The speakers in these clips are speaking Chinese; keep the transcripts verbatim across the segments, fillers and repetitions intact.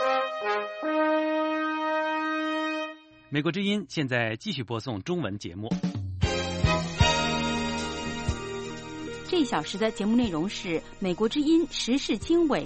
美国之音现在继续播送中文节目。 这一小时的节目内容是美国之音时事经纬。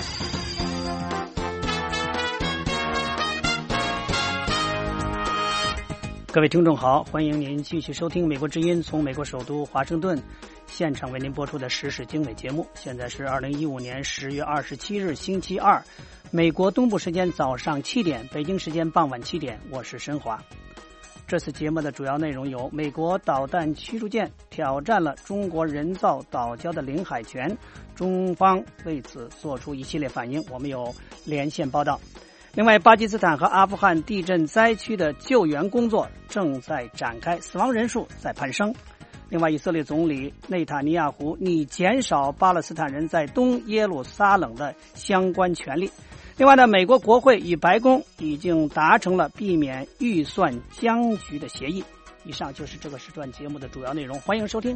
各位听众好，欢迎您继续收听美国之音从美国首都华盛顿现场为您播出的时事经纬节目。现在是二零一五年十月二十七日星期二，美国东部时间早上七点，北京时间傍晚七点，我是申华。这次节目的主要内容有：美国导弹驱逐舰挑战了中国人造岛礁的领海权，中方为此做出一系列反应，我们有连线报道。另外，巴基斯坦和阿富汗地震灾区的救援工作正在展开，死亡人数在攀升。另外，以色列总理内塔尼亚胡拟减少巴勒斯坦人在东耶路撒冷的相关权利。另外呢，美国国会与白宫已经达成了避免预算僵局的协议。以上就是这个时段节目的主要内容，欢迎收听。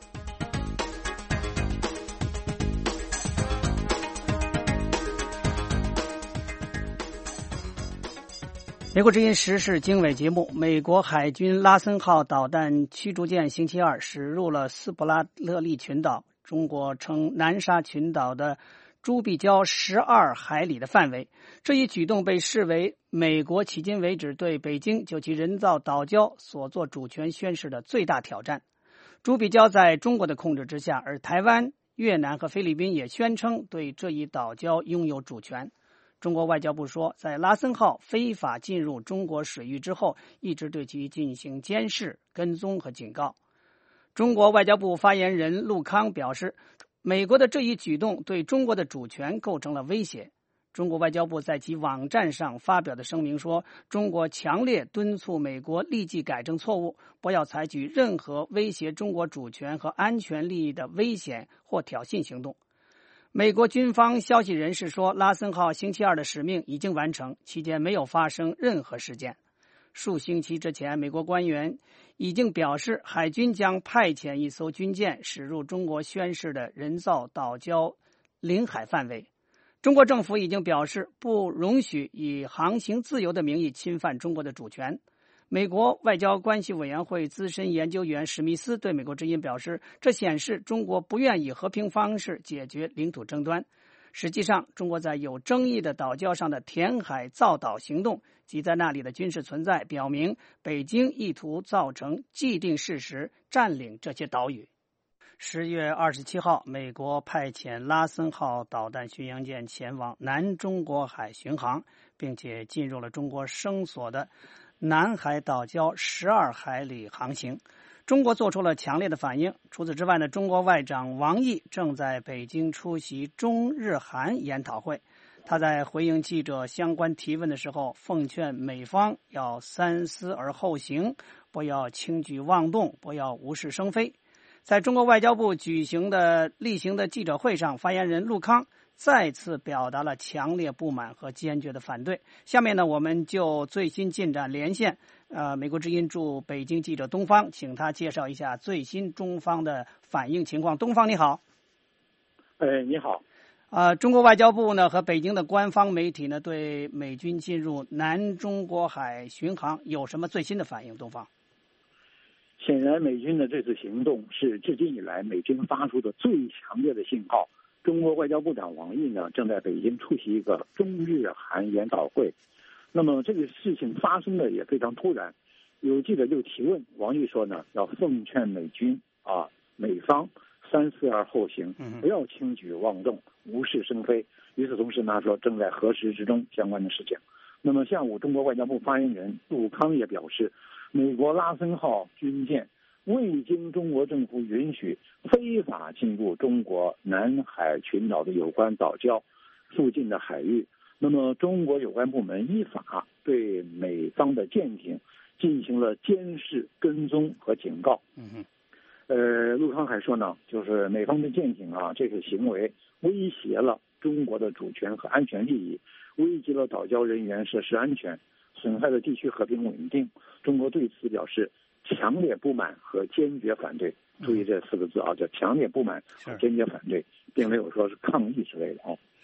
美国之音时事经纬节目，美国海军拉森号导弹驱逐舰星期二驶入了斯普拉特利群岛，中国称南沙群岛的朱比礁十二海里的范围。这一举动被视为美国迄今为止对北京就其人造岛礁所做主权宣示的最大挑战。朱比礁在中国的控制之下，而台湾、越南和菲律宾也宣称对这一岛礁拥有主权。中国外交部说，在拉森号非法进入中国水域之后，一直对其进行监视、跟踪和警告。中国外交部发言人陆康表示，美国的这一举动对中国的主权构成了威胁。中国外交部在其网站上发表的声明说，中国强烈敦促美国立即改正错误，不要采取任何威胁中国主权和安全利益的危险或挑衅行动。美国军方消息人士说，拉森号星期二的使命已经完成，期间没有发生任何事件。数星期之前，美国官员已经表示，海军将派遣一艘军舰驶入中国宣示的人造岛礁领海范围。中国政府已经表示，不容许以航行自由的名义侵犯中国的主权。美国外交关系委员会资深研究员史密斯对美国之音表示，这显示中国不愿以和平方式解决领土争端。实际上，中国在有争议的岛礁上的填海造岛行动及在那里的军事存在，表明北京意图造成既定事实，占领这些岛屿。十月二十七号，美国派遣拉森号导弹巡洋舰前往南中国海巡航，并且进入了中国声索的南海岛礁十二海里航行。中国做出了强烈的反应。除此之外呢，中国外长王毅正在北京出席中日韩研讨会。他在回应记者相关提问的时候，奉劝美方要三思而后行，不要轻举妄动，不要无事生非。在中国外交部举行的例行的记者会上，发言人陆康再次表达了强烈不满和坚决的反对。下面呢，我们就最新进展连线呃，美国之音驻北京记者东方，请他介绍一下最新中方的反应情况。东方你好。 呃，你好。 呃，中国外交部呢和北京的官方媒体呢对美军进入南中国海巡航有什么最新的反应？东方。 显然，美军的这次行动是至今以来美军发出的最强烈的信号。中国外交部长王毅呢，正在北京出席一个中日韩研讨会。那么这个事情发生的也非常突然，有记者就提问，王毅说呢，要奉劝美军啊，美方三思而后行，不要轻举妄动，无事生非。与此同时呢，说正在核实之中相关的事情。那么下午，中国外交部发言人陆康也表示，美国拉森号军舰未经中国政府允许，非法进入中国南海群岛的有关岛礁附近的海域。那么，中国有关部门依法对美方的舰艇进行了监视、跟踪和警告。 嗯哼。 呃，陆康还说呢，就是美方的舰艇啊，这个行为威胁了中国的主权和安全利益，危及了岛礁人员设施安全，损害了地区和平稳定。中国对此表示强烈不满和坚决反对。注意这四个字啊，叫强烈不满和坚决反对，并没有说是抗议之类的啊。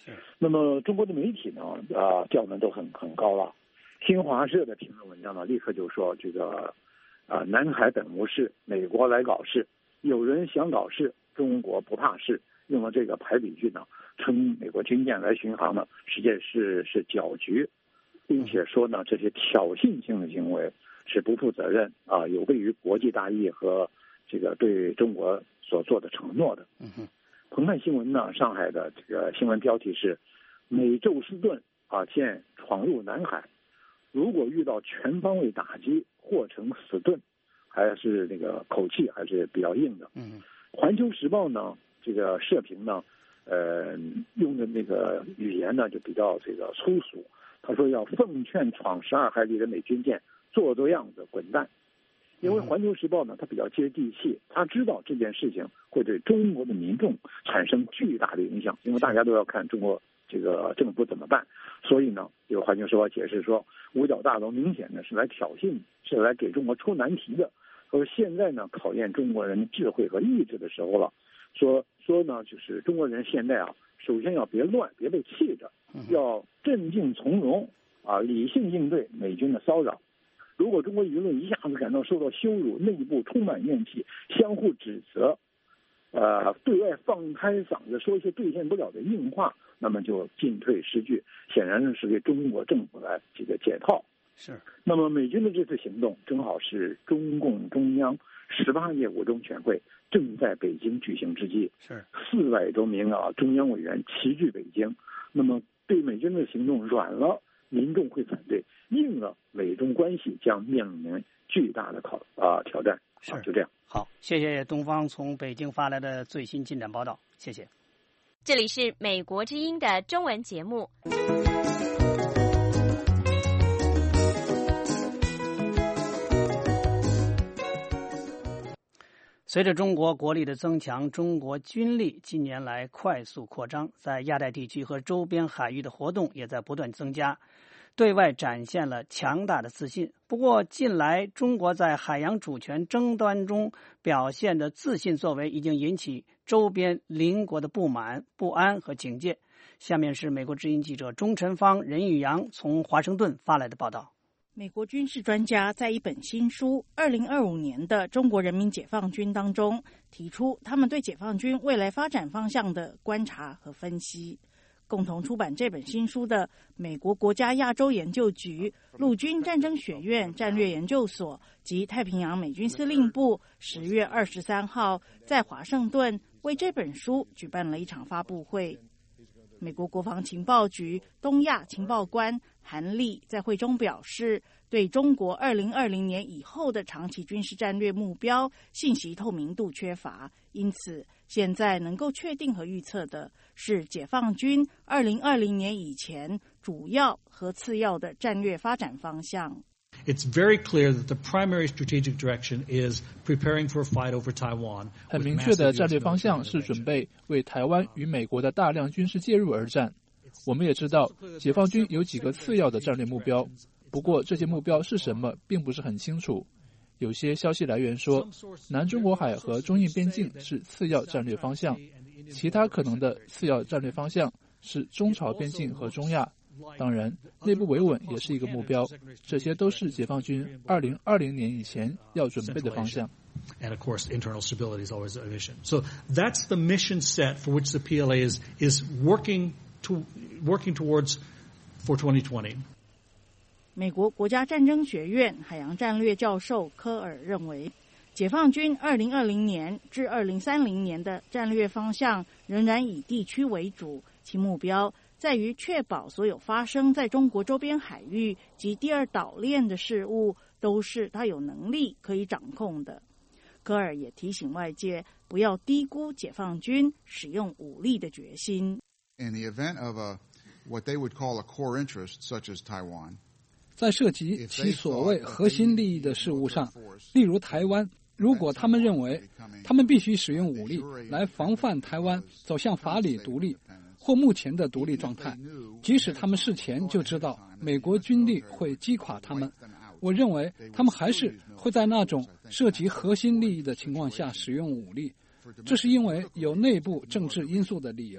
那么中国的媒体呢，啊，调门都很很高了。新华社的评论文章呢，立刻就说这个，啊，南海本无事，美国来搞事，有人想搞事，中国不怕事。用了这个排比句呢，称美国军舰来巡航呢，实际是是搅局，并且说呢，这些挑衅性的行为是不负责任啊，有悖于国际大义和这个对中国所做的承诺的。 嗯哼。 澎湃新闻呢，上海的这个新闻标题是“美宙斯盾啊舰闯入南海，如果遇到全方位打击，或成死盾”，还是那个口气还是比较硬的。 嗯， 环球时报呢，这个社评呢，呃，用的那个语言呢就比较这个粗俗。他说要奉劝闯十二海里的美军舰做做样子，滚蛋。因为环球时报呢，它比较接地气，他知道这件事情会对中国的民众产生巨大的影响，因为大家都要看中国这个政府怎么办。所以呢，这个环球时报解释说，五角大楼明显呢是来挑衅，是来给中国出难题的。说现在呢，考验中国人智慧和意志的时候了。说说呢，就是中国人现在啊，首先要别乱，别被气着，要镇静从容啊，理性应对美军的骚扰。如果中国舆论一下子感到受到羞辱，内部充满怨气，相互指责，呃，对外放开嗓子说一些兑现不了的硬话，那么就进退失据，显然是给中国政府来这个解套。 是。 那么美军的这次行动，正好是中共中央十八届五中全会正在北京举行之际， 是四百多名啊中央委员齐聚北京。那么对美军的行动软了，民众会反对；硬了，美中关系将面临巨大的考啊、呃、挑战。 是、 啊，就这样。 好，谢谢东方从北京发来的最新进展报道，谢谢。 这里是美国之音的中文节目。 随着中国国力的增强，中国军力近年来快速扩张，在亚太地区和周边海域的活动也在不断增加，对外展现了强大的自信。不过，近来中国在海洋主权争端中表现的自信作为，已经引起周边邻国的不满、不安和警戒。下面是美国之音记者钟晨芳、任宇阳从华盛顿发来的报道。 美国军事专家在一本新书《二零二五年的中国人民解放军》当中提出他们对解放军未来发展方向的观察和分析。共同出版这本新书的美国国家亚洲研究局、陆军战争学院战略研究所及太平洋美军司令部十月二十三号在华盛顿为这本书举办了一场发布会。美国国防情报局东亚情报官韩立在会中表示，对中国二零二零年以后的长期军事战略目标信息透明度缺乏，因此现在能够确定和预测的是解放军二零二零年以前主要和次要的战略发展方向。 It's very clear that the primary strategic direction is preparing for a fight over Taiwan. 很明确的战略方向是准备为台湾与美国的大量军事介入而战。我们也知道，解放军有几个次要的战略目标，不过这些目标是什么并不是很清楚。有些消息来源说，南中国海和中印边境是次要战略方向，其他可能的次要战略方向是中朝边境和中亚。当然，内部维稳也是一个目标，这些都是解放军二零二零年以前要准备的方向。 And of course, internal stability is always a mission. So that's the mission set for which the P L A is is working to working towards for twenty twenty. 美国国家战争学院海洋战略教授科尔认为，解放军二零二零年至二零三零年的战略方向仍然以地区为主，其目标在于确保所有发生在中国周边海域及第二岛链的事务都是他有能力可以掌控的。科尔也提醒外界不要低估解放军使用武力的决心。 In the event of a what they would call a core interest, such as Taiwan, 在涉及其所谓核心利益的事务上，例如台湾，如果他们认为他们必须使用武力来防范台湾走向法理独立或目前的独立状态，即使他们事前就知道美国军力会击垮他们，我认为他们还是会在那种涉及核心利益的情况下使用武力，这是因为有内部政治因素的理由。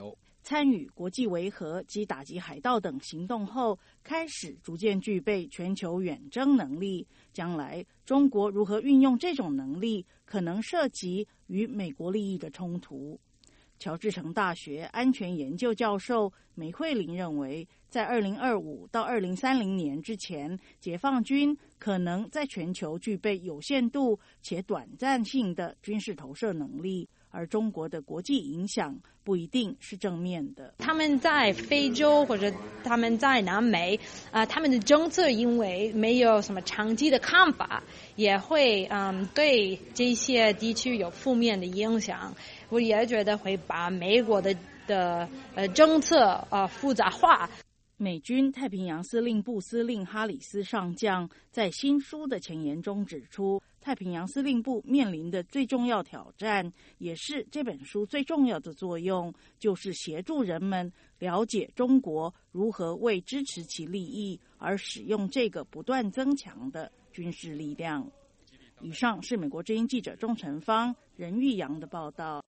参与国际维和及打击海盗等行动后，开始逐渐具备全球远征能力。将来中国如何运用这种能力，可能涉及与美国利益的冲突。乔治城大学安全研究教授梅惠玲认为，在二零二五到二零三零年之前，解放军可能在全球具备有限度且短暂性的军事投射能力，而中国的国际影响不一定是正面的。 他们在非洲或者他们在南美，啊、呃，他们的政策因为没有什么长期的看法，也会嗯对这些地区有负面的影响。我也觉得会把美国的的呃政策呃复杂化。 美军太平洋司令部司令哈里斯上将在新书的前言中指出，太平洋司令部面临的最重要挑战，也是这本书最重要的作用，就是协助人们了解中国如何为支持其利益而使用这个不断增强的军事力量。以上是美国之音记者钟成芳、任玉阳的报道。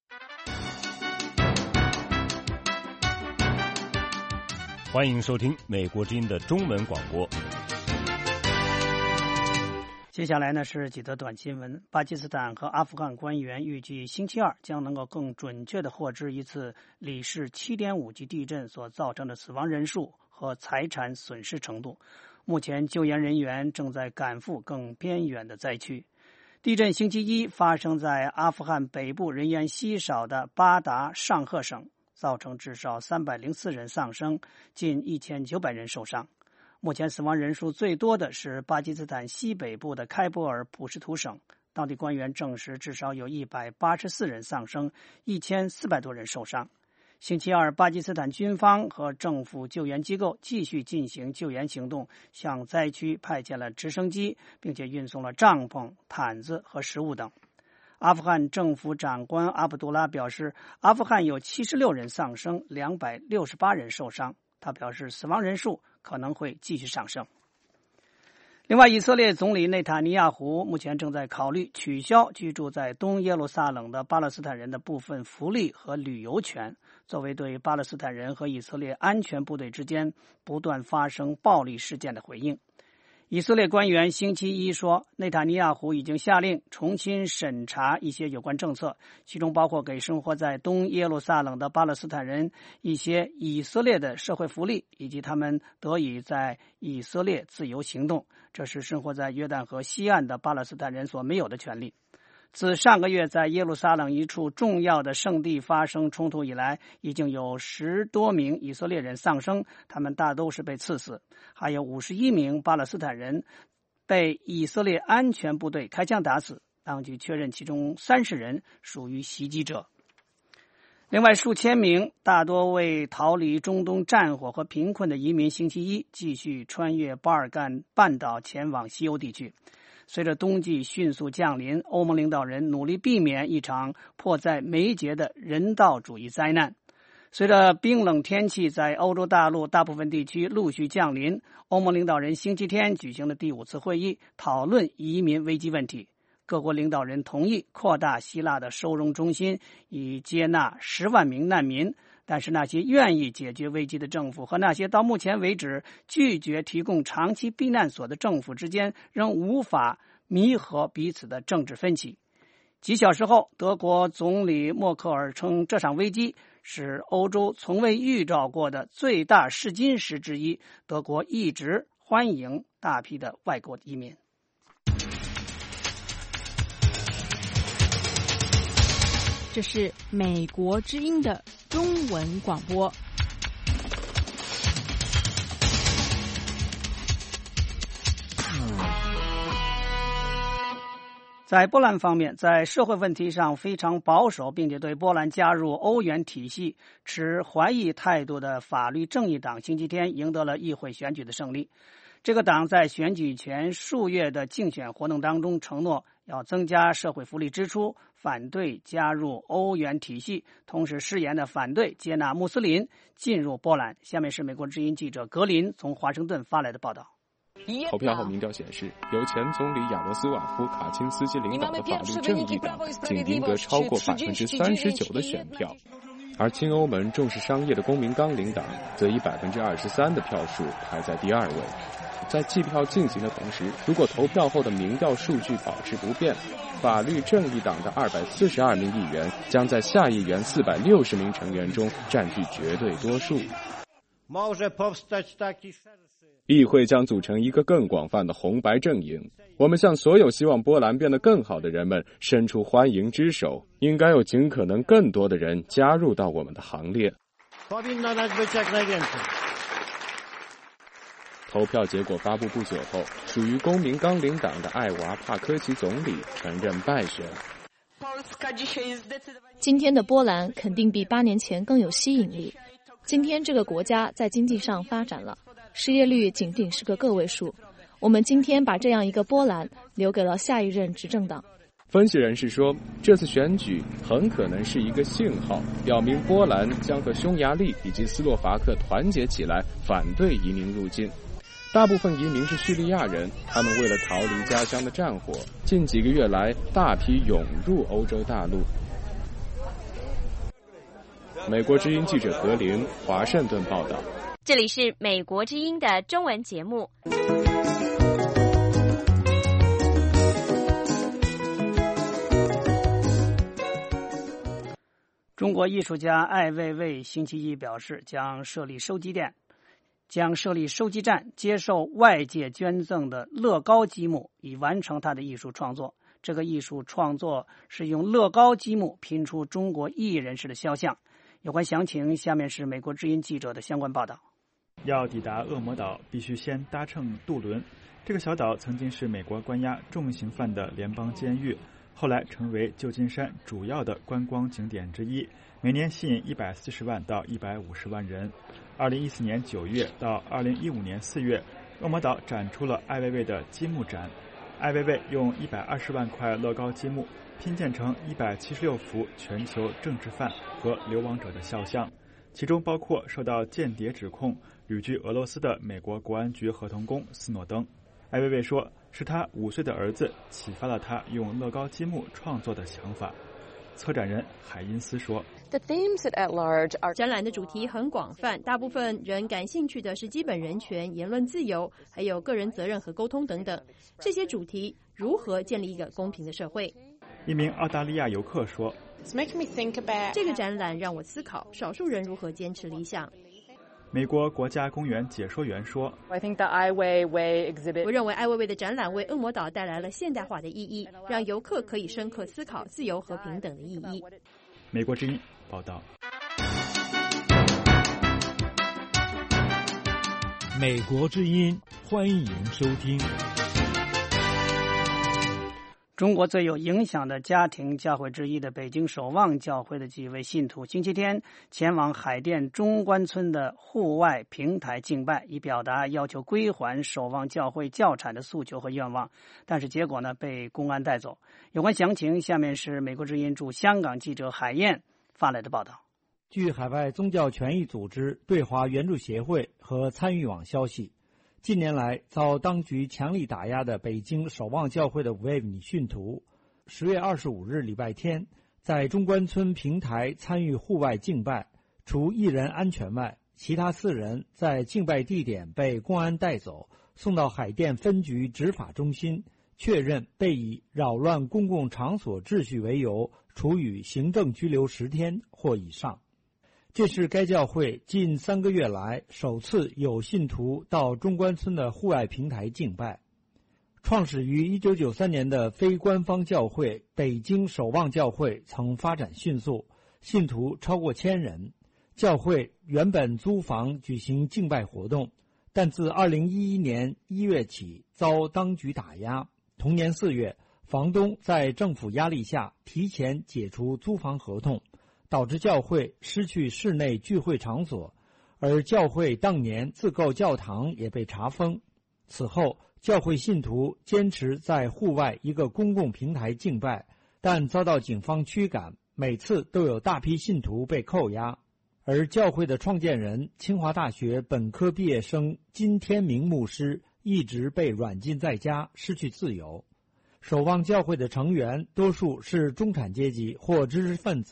欢迎收听美国之音的中文广播。 接下来呢是几则短新闻。巴基斯坦和阿富汗官员预计星期二将能够更准确地获知一次里氏 七点五 级地震所造成的死亡人数和财产损失程度。目前救援人员正在赶赴更边远的灾区。地震星期一发生在阿富汗北部人烟稀少的巴达尚赫省，造成至少三百零四人丧生，近一千九百人受伤。目前死亡人数最多的是巴基斯坦西北部的开伯尔普什图省，当地官员证实至少有一百八十四人丧生，一千四百多人受伤。星期二，巴基斯坦军方和政府救援机构继续进行救援行动，向灾区派遣了直升机，并且运送了帐篷、毯子和食物等。阿富汗政府长官阿卜杜拉表示，阿富汗有七十六人丧生，两百六十八人受伤。他表示，死亡人数可能会继续上升。另外，以色列总理内塔尼亚胡目前正在考虑取消居住在东耶路撒冷的巴勒斯坦人的部分福利和旅游权，作为对巴勒斯坦人和以色列安全部队之间不断发生暴力事件的回应。以色列官员星期一说，内塔尼亚胡已经下令重新审查一些有关政策，其中包括给生活在东耶路撒冷的巴勒斯坦人一些以色列的社会福利，以及他们得以在以色列自由行动，这是生活在约旦河西岸的巴勒斯坦人所没有的权利。自上个月在耶路撒冷一处重要的圣地发生冲突以来，已经有十多名以色列人丧生，他们大都是被刺死，还有五十一名巴勒斯坦人被以色列安全部队开枪打死，当局确认其中三十人属于袭击者。另外，数千名大多为逃离中东战火和贫困的移民星期一继续穿越巴尔干半岛前往西欧地区。随着冬季迅速降临，欧盟领导人努力避免一场迫在眉睫的人道主义灾难。随着冰冷天气在欧洲大陆大部分地区陆续降临，欧盟领导人星期天举行的第五次会议讨论移民危机问题。各国领导人同意扩大希腊的收容中心，以接纳十万名难民。但是那些愿意解决危机的政府和那些到目前为止拒绝提供长期避难所的政府之间仍无法弥合彼此的政治分歧。几小时后，德国总理默克尔称，这场危机是欧洲从未预兆过的最大试金石之一，德国一直欢迎大批的外国移民。 这是美国之音的中文广播。 在波兰方面，在社会问题上非常保守，并且对波兰加入欧元体系持怀疑态度的法律正义党星期天赢得了议会选举的胜利。这个党在选举前数月的竞选活动当中承诺要增加社会福利支出，反对加入欧元体系，同时誓言的反对接纳穆斯林进入波兰。下面是美国之音记者格林从华盛顿发来的报道。 投票后民调显示，由前总理亚罗斯瓦夫·卡钦斯基领导的法律正义党仅赢得超过百分之三十九的选票。 而亲欧盟重视商业的公民纲领党则以百分之二十三的票数排在第二位。在计票进行的同时，如果投票后的民调数据保持不变，法律正义党的二百四十二名议员将在下议院四百六十名成员中占据绝对多数。议会将组成一个更广泛的红白阵营。我们向所有希望波兰变得更好的人们伸出欢迎之手，应该有尽可能更多的人加入到我们的行列。投票结果发布不久后，属于公民纲领党的艾娃·帕科奇总理承认败选。 今天的波兰肯定比八年前更有吸引力。今天这个国家在经济上发展了，失业率仅仅是个个位数。我们今天把这样一个波兰留给了下一任执政党。 分析人士说，这次选举很可能是一个信号，表明波兰将和匈牙利以及斯洛伐克团结起来，反对移民入境。大部分移民是叙利亚人，他们为了逃离家乡的战火，近几个月来大批涌入欧洲大陆。美国之音记者格林，华盛顿报道。 这里是美国之音的中文节目。 中国艺术家艾未未星期一表示，将设立收集店，将设立收集站，接受外界捐赠的乐高积木，以完成他的艺术创作。这个艺术创作是用乐高积木拼出中国艺人士的肖像。有关详情，下面是美国之音记者的相关报道。 要抵达恶魔岛，必须先搭乘渡轮。这个小岛曾经是美国关押重刑犯的联邦监狱，后来成为旧金山主要的观光景点之一，每年吸引一百四十万到一百五十万人。二零一四年九月到二零一五年四月，恶魔岛展出了艾未未的积木展。艾未未用一百二十万块乐高积木拼建成一百七十六幅全球政治犯和流亡者的肖像，其中包括受到间谍指控、旅居俄罗斯的美国国安局合同工斯诺登。艾未未说，是他五岁的儿子启发了他用乐高积木创作的想法。策展人海因斯说， 展览的主题很广泛，大部分人感兴趣的是基本人权、言论自由，还有个人责任和沟通等等。这些主题如何建立一个公平的社会？ 一名澳大利亚游客说， 这个展览让我思考少数人如何坚持理想。 美国国家公园解说员说， 我认为艾未未的展览为恶魔岛带来了现代化的意义，让游客可以深刻思考自由和平等的意义。 美国之音报道。 美国之音，欢迎收听。 中国最有影响的家庭教会之一的北京守望教会的几位信徒星期天前往海淀中关村的户外平台敬拜，以表达要求归还守望教会教产的诉求和愿望，但是结果呢被公安带走。有关详情，下面是美国之音驻香港记者海燕发来的报道。 据海外宗教权益组织对华援助协会和参与网消息，近年来遭当局强力打压的北京守望教会的五位女信徒，十月二十五日礼拜天在中关村平台参与户外敬拜，除一人安全外，其他四人在敬拜地点被公安带走，送到海淀分局执法中心，确认被以扰乱公共场所秩序为由处以行政拘留十天或以上。这是该教会近三个月来首次有信徒到中关村的户外平台敬拜。创始于一九九三年的非官方教会北京守望教会曾发展迅速，信徒超过千人。教会原本租房举行敬拜活动，但自二零一一年一月起遭当局打压。同年四月，房东在政府压力下提前解除租房合同，导致教会失去室内聚会场所，而教会当年自购教堂也被查封。此后，教会信徒坚持在户外一个公共平台敬拜，但遭到警方驱赶，每次都有大批信徒被扣押。而教会的创建人清华大学本科毕业生金天明牧师一直被软禁在家，失去自由。守望教会的成员多数是中产阶级或知识分子，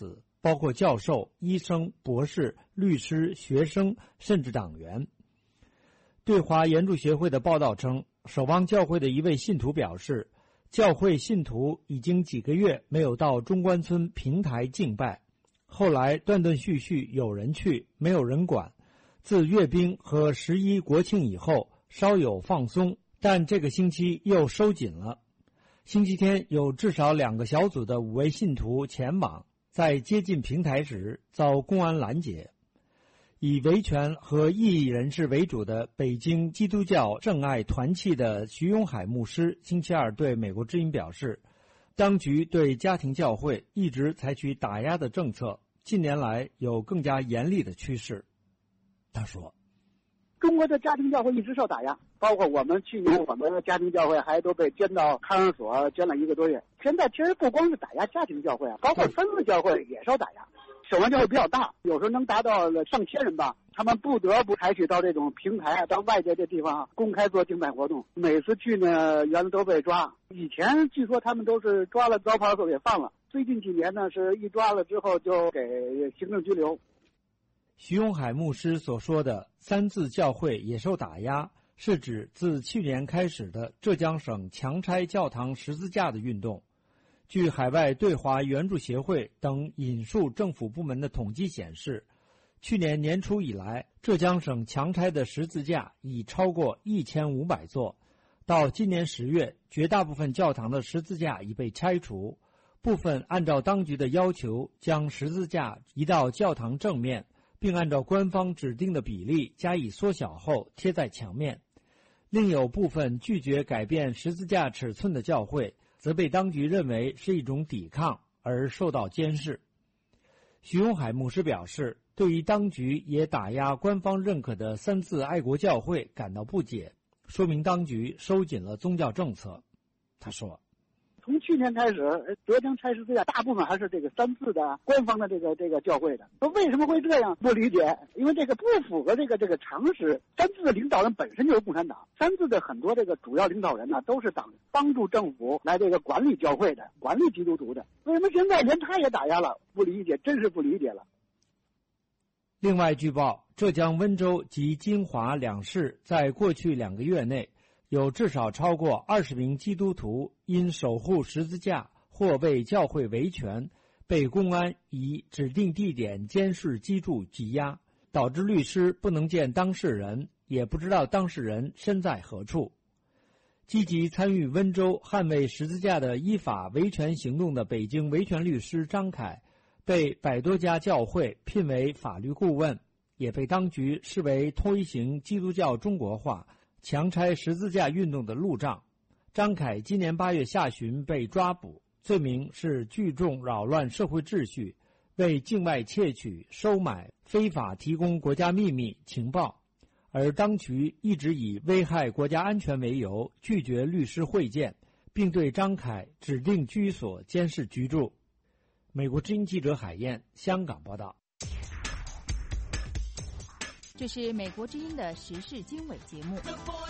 包括教授、医生、博士、律师、学生，甚至党员。对华援助协会的报道称，守望教会的一位信徒表示，教会信徒已经几个月没有到中关村平台敬拜，后来断断续续有人去，没有人管。自阅兵和十一国庆以后稍有放松，但这个星期又收紧了。星期天有至少两个小组的五位信徒前往，在接近平台时遭公安拦截。以维权和异议人士为主的北京基督教正爱团契的徐永海牧师星期二对美国之音表示，当局对家庭教会一直采取打压的政策，近年来有更加严厉的趋势。他说， 中国的家庭教会一直受打压，包括我们去年我们的家庭教会还都被监到看守所监了一个多月。现在其实不光是打压家庭教会啊，包括分子教会也受打压。守望教会比较大，有时候能达到上千人吧，他们不得不采取到这种平台，到外界这地方公开做敬拜活动。每次去呢，原来都被抓。以前据说他们都是抓了招跑所给放了，最近几年呢，是一抓了之后就给行政拘留。 徐永海牧师所说的三自教会也受打压，是指自去年开始的浙江省强拆教堂十字架的运动。据海外对华援助协会等引述政府部门的统计显示，去年年初以来，浙江省强拆的十字架已超过一千五百座。到今年十月，绝大部分教堂的十字架已被拆除，部分按照当局的要求将十字架移到教堂正面，并按照官方指定的比例加以缩小后贴在墙面。另有部分拒绝改变十字架尺寸的教会则被当局认为是一种抵抗而受到监视。徐永海牧师表示，对于当局也打压官方认可的三自爱国教会感到不解，说明当局收紧了宗教政策。他说， 从去年开始，浙江拆十字架大部分还是这个三自的官方的这个这个教会的。说为什么会这样？不理解，因为这个不符合这个这个常识。三自的领导人本身就是共产党，三自的很多这个主要领导人呢，都是党帮助政府来这个管理教会的，管理基督徒的。为什么现在连他也打压了？不理解，真是不理解了。 另外，据报，浙江温州及金华两市在过去两个月内，有至少超过二十名基督徒因守护十字架或为教会维权，被公安以指定地点监视缉住羁押，导致律师不能见当事人，也不知道当事人身在何处。积极参与温州捍卫十字架的依法维权行动的北京维权律师张凯，被百多家教会聘为法律顾问，也被当局视为推行基督教中国化、强拆十字架运动的路障。张凯今年八月下旬被抓捕，罪名是聚众扰乱社会秩序，为境外窃取、收买、非法提供国家秘密情报，而当局一直以危害国家安全为由拒绝律师会见，并对张凯指定居所监视居住。美国之音记者海燕，香港报道。 这是美国之音的时事经纬节目。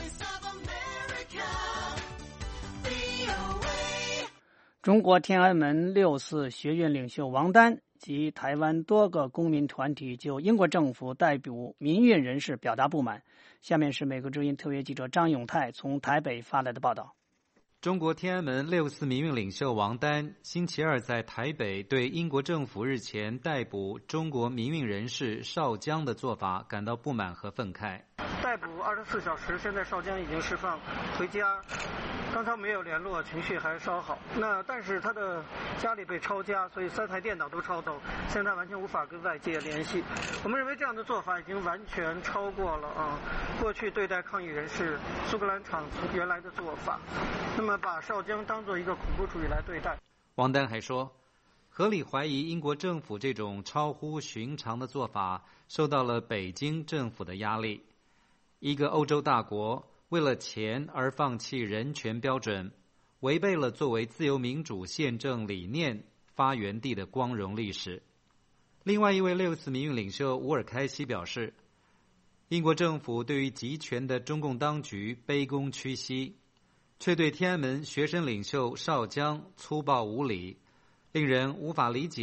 中国天安门六四学院领袖王丹及台湾多个公民团体就英国政府逮捕民运人士表达不满。下面是美国之音特约记者张永泰从台北发来的报道。 中国天安门六四民运领袖王丹星期二在台北对英国政府日前逮捕中国民运人士邵江的做法感到不满和愤慨。 逮捕二十四小时，现在邵江已经释放回家，刚才没有联络，情绪还稍好。那但是他的家里被抄家，所以三台电脑都抄走，现在完全无法跟外界联系。我们认为这样的做法已经完全超过了啊过去对待抗议人士苏格兰场原来的做法，那么把邵江当作一个恐怖主义来对待。 王丹还说，合理怀疑英国政府这种超乎寻常的做法受到了北京政府的压力。一个欧洲大国为了钱而放弃人权标准，违背了作为自由民主宪政理念发源地的光荣历史。另外一位六四民运领袖乌尔开西表示，英国政府对于集权的中共当局卑躬屈膝，却对天安门学生领袖邵江粗暴无礼，令人无法理解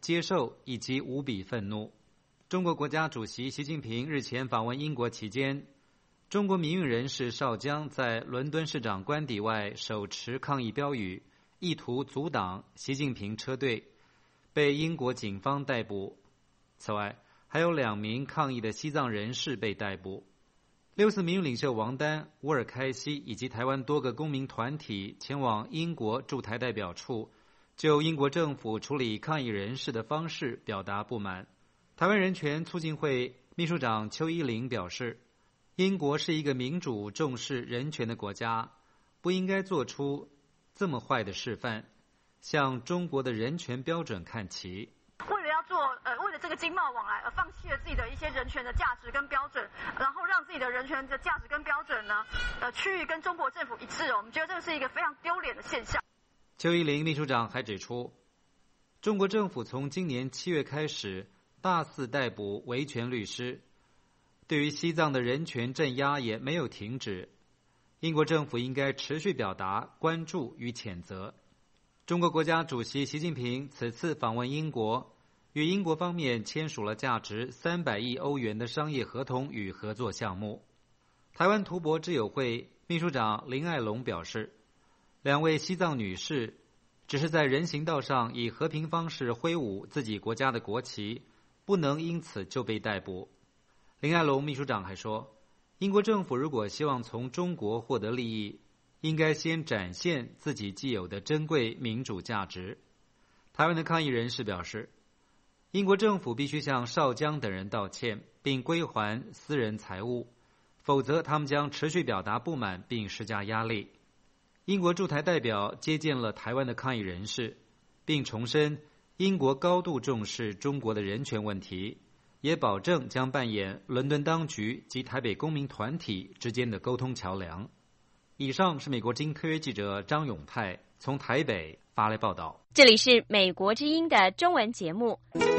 接受以及无比愤怒。中国国家主席习近平日前访问英国期间，中国民运人士邵江在伦敦市长官邸外手持抗议标语，意图阻挡习近平车队，被英国警方逮捕。此外，还有两名抗议的西藏人士被逮捕。六四民运领袖王丹、乌尔开西以及台湾多个公民团体前往英国驻台代表处，就英国政府处理抗议人士的方式表达不满。台湾人权促进会秘书长邱依麟表示，英国是一个民主重视人权的国家，不应该做出这么坏的示范，向中国的人权标准看齐。 为了要做呃，为了这个经贸往来而放弃了自己的一些人权的价值跟标准，然后让自己的人权的价值跟标准呢，呃，趋于跟中国政府一致哦。我们觉得这是一个非常丢脸的现象。 邱依麟秘书长还指出，中国政府从今年七月开始大肆逮捕维权律师，对于西藏的人权镇压也没有停止。英国政府应该持续表达关注与谴责。中国国家主席习近平此次访问英国，与英国方面签署了价值三百亿欧元的商业合同与合作项目。台湾图博之友会秘书长林爱龙表示，两位西藏女士只是在人行道上以和平方式挥舞自己国家的国旗，不能因此就被逮捕。林爱龙秘书长还说，英国政府如果希望从中国获得利益，应该先展现自己既有的珍贵民主价值。台湾的抗议人士表示，英国政府必须向邵江等人道歉，并归还私人财物，否则他们将持续表达不满并施加压力。英国驻台代表接见了台湾的抗议人士，并重申英国高度重视中国的人权问题，也保证将扮演伦敦当局及台北公民团体之间的沟通桥梁。以上是美国之音特约记者张永泰从台北发来报道。 这里是美国之音的中文节目。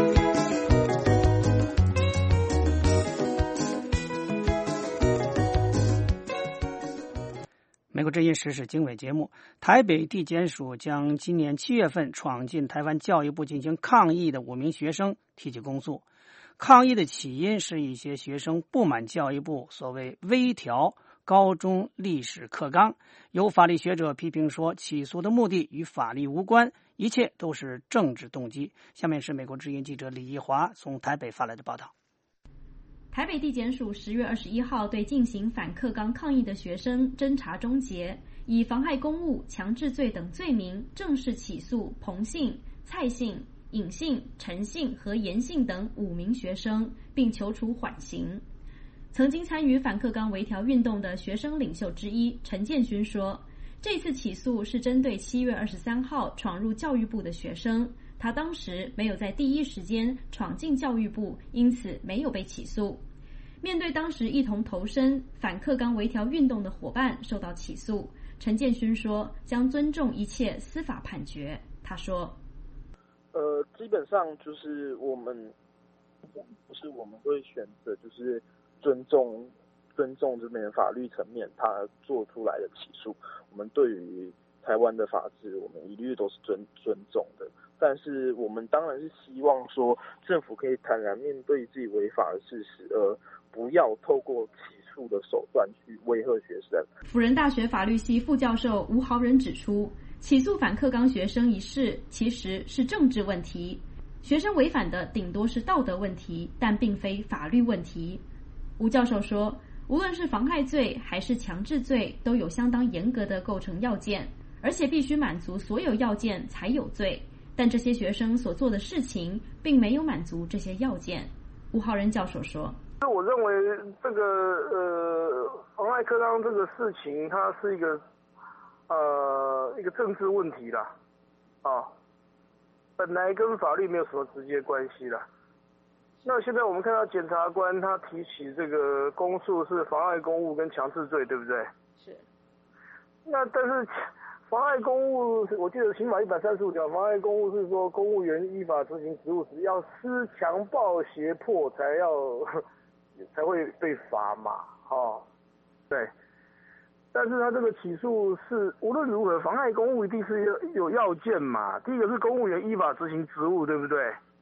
美国之音时事经纬节目，台北地检署将今年七月份闯进台湾教育部进行抗议的五名学生提起公诉。抗议的起因是一些学生不满教育部所谓微调高中历史课纲，有法律学者批评说，起诉的目的与法律无关，一切都是政治动机。下面是美国之音记者李义华从台北发来的报道。 台北地检署十月二十一号对进行反课纲抗议的学生侦查终结，以妨害公务、强制罪等罪名正式起诉彭姓、蔡姓、尹姓、陈姓和严姓等五名学生，并求处缓刑。曾经参与反课纲微调运动的学生领袖之一陈建勋说，这次起诉是针对七月二十三号闯入教育部的学生，他当时没有在第一时间闯进教育部，因此没有被起诉。面对当时一同投身反课纲微调运动的伙伴受到起诉，陈建勋说将尊重一切司法判决。他说， 呃，基本上就是我们不是我们会选择就是尊重尊重这边的法律层面他做出来的起诉，我们对于台湾的法治我们一律都是尊尊重的，但是我们当然是希望说政府可以坦然面对自己违法的事实，而不要透过起诉的手段去威吓学生。 辅仁大学法律系副教授吴豪仁指出，起诉反课纲学生一事其实是政治问题，学生违反的顶多是道德问题，但并非法律问题。吴教授说，无论是妨害罪还是强制罪，都有相当严格的构成要件，而且必须满足所有要件才有罪，但这些学生所做的事情并没有满足这些要件。吴浩仁教授说， 我认为这个呃妨害课纲这个事情，它是一个呃一个政治问题啦，啊，本来跟法律没有什么直接关系啦。那现在我们看到检察官他提起这个公诉是妨碍公务跟强制罪，对不对？ 是。那但是妨碍公务，我记得刑法一百三十五条，妨碍公务是说公务员依法执行职务时要施强暴胁迫才要才会被罚嘛，哦，对。但是他这个起诉是无论如何妨碍公务一定是有有要件嘛，第一个是公务员依法执行职务，对不对？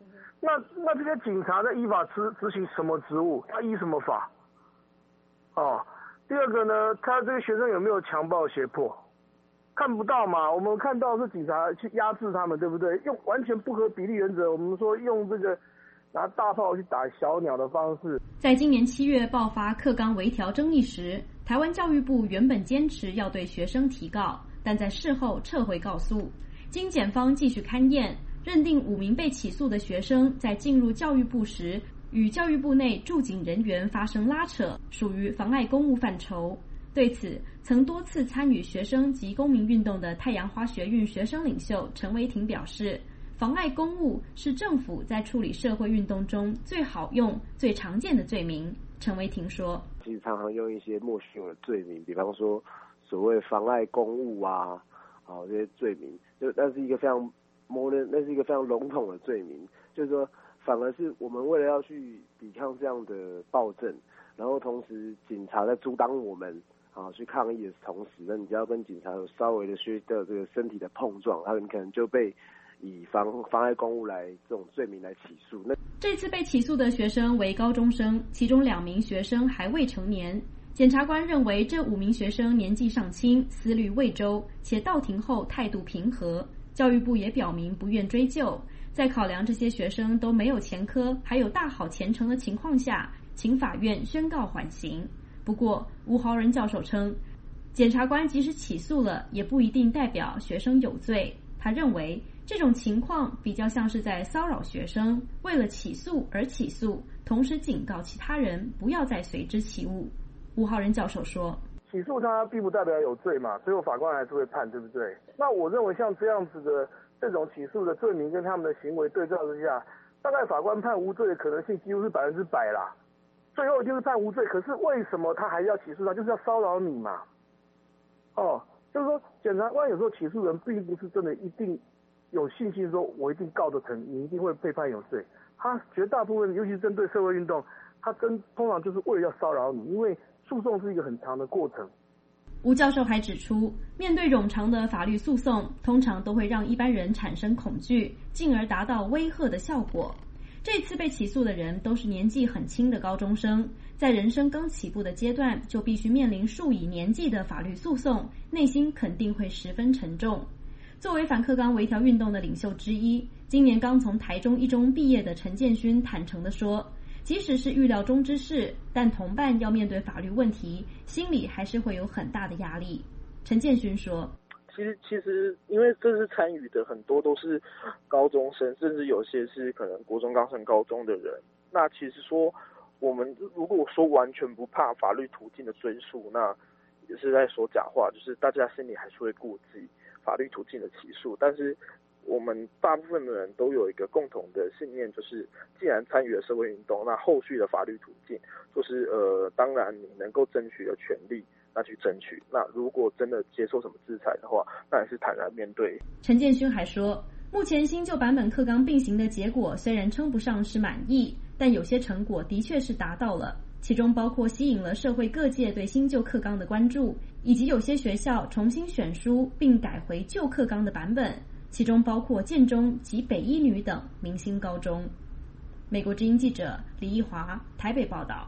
那那这些警察在依法执执行什么职务？他依什么法？哦，第二个呢，他这个学生有没有强暴胁迫？看不到嘛，我们看到是警察去压制他们，对不对？用完全不合比例原则，我们说用这个拿大炮去打小鸟的方式。 在今年七月爆发课纲微调争议时，台湾教育部原本坚持要对学生提告，但在事后撤回告诉。经检方继续勘验，认定五名被起诉的学生在进入教育部时，与教育部内驻警人员发生拉扯，属于妨碍公务范畴。对此，曾多次参与学生及公民运动的太阳花学运学生领袖陈维霆表示，妨碍公务是政府在处理社会运动中最好用、最常见的罪名。陈维霆说：“ 其实常常用一些莫须有的罪名，比方说所谓妨碍公务啊，啊这些罪名，就那是一个非常模棱，那是一个非常笼统的罪名，就是说，反而是我们为了要去抵抗这样的暴政，然后同时警察在阻挡我们。”啊，去抗议的同时，那你只要跟警察有稍微的些的这个身体的碰撞，然后你可能就被以妨妨碍公务来这种罪名来起诉。那这次被起诉的学生为高中生，其中两名学生还未成年。检察官认为这五名学生年纪尚轻，思虑未周，且到庭后态度平和。教育部也表明不愿追究，在考量这些学生都没有前科，还有大好前程的情况下，请法院宣告缓刑。不过，吴豪仁教授称，检察官即使起诉了，也不一定代表学生有罪。他认为这种情况比较像是在骚扰学生，为了起诉而起诉，同时警告其他人不要再随之起舞。吴豪仁教授说：“ 起诉他并不代表有罪嘛，最后法官还是会判，对不对？那我认为像这样子的这种起诉的罪名跟他们的行为对照之下，大概法官判无罪的可能性几乎是百分之百啦。”最后就是判无罪，可是为什么他还要起诉他？就是要骚扰你嘛。哦，就是说检察官有时候起诉人并不是真的一定有信心说我一定告得成，你一定会被判有罪。他绝大部分，尤其是针对社会运动，他真通常就是为了要骚扰你，因为诉讼是一个很长的过程。 吴教授还指出，面对冗长的法律诉讼，通常都会让一般人产生恐惧，进而达到威吓的效果。这次被起诉的人都是年纪很轻的高中生，在人生刚起步的阶段就必须面临数以年计的法律诉讼，内心肯定会十分沉重。作为反课纲微调运动的领袖之一，今年刚从台中一中毕业的陈建勋坦诚地说，即使是预料中之事，但同伴要面对法律问题，心里还是会有很大的压力。陈建勋说， 其实，其实，因为这次参与的很多都是高中生，甚至有些是可能国中刚升高中的人。那其实说，我们如果说完全不怕法律途径的追诉，那也是在说假话。就是大家心里还是会顾忌法律途径的起诉，但是我们大部分的人都有一个共同的信念，就是既然参与了社会运动，那后续的法律途径就是呃，当然你能够争取的权利。那去争取，那如果真的接受什么制裁的话，那也是坦然面对。 陈建勋还说，目前新旧版本课纲并行的结果虽然称不上是满意，但有些成果的确是达到了，其中包括吸引了社会各界对新旧课纲的关注，以及有些学校重新选书并改回旧课纲的版本，其中包括建中及北一女等明星高中。美国之音记者李义华台北报道。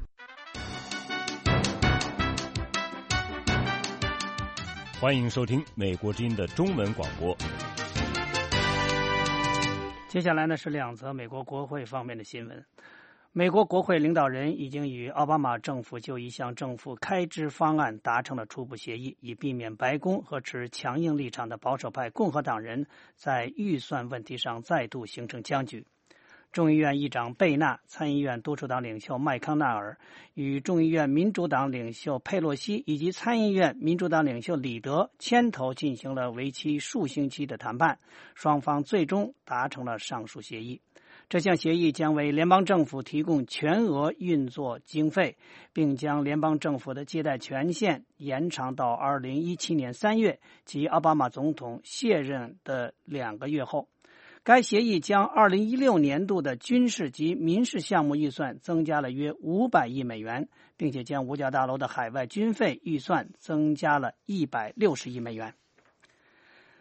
欢迎收听美国之音的中文广播。 接下来呢是两则美国国会方面的新闻。美国国会领导人已经与奥巴马政府就一项政府开支方案达成了初步协议，以避免白宫和持强硬立场的保守派共和党人在预算问题上再度形成僵局。众议院议长贝纳、参议院多数党领袖麦康奈尔与众议院民主党领袖佩洛西以及参议院民主党领袖李德牵头进行了为期数星期的谈判，双方最终达成了上述协议。这项协议将为联邦政府提供全额运作经费，并将联邦政府的借贷权限延长到二零一七年三月，即奥巴马总统卸任的两个月后。该协议将二零一六年度的军事及民事项目预算增加了约五百亿美元，并且将五角大楼的海外军费预算增加了一百六十亿美元。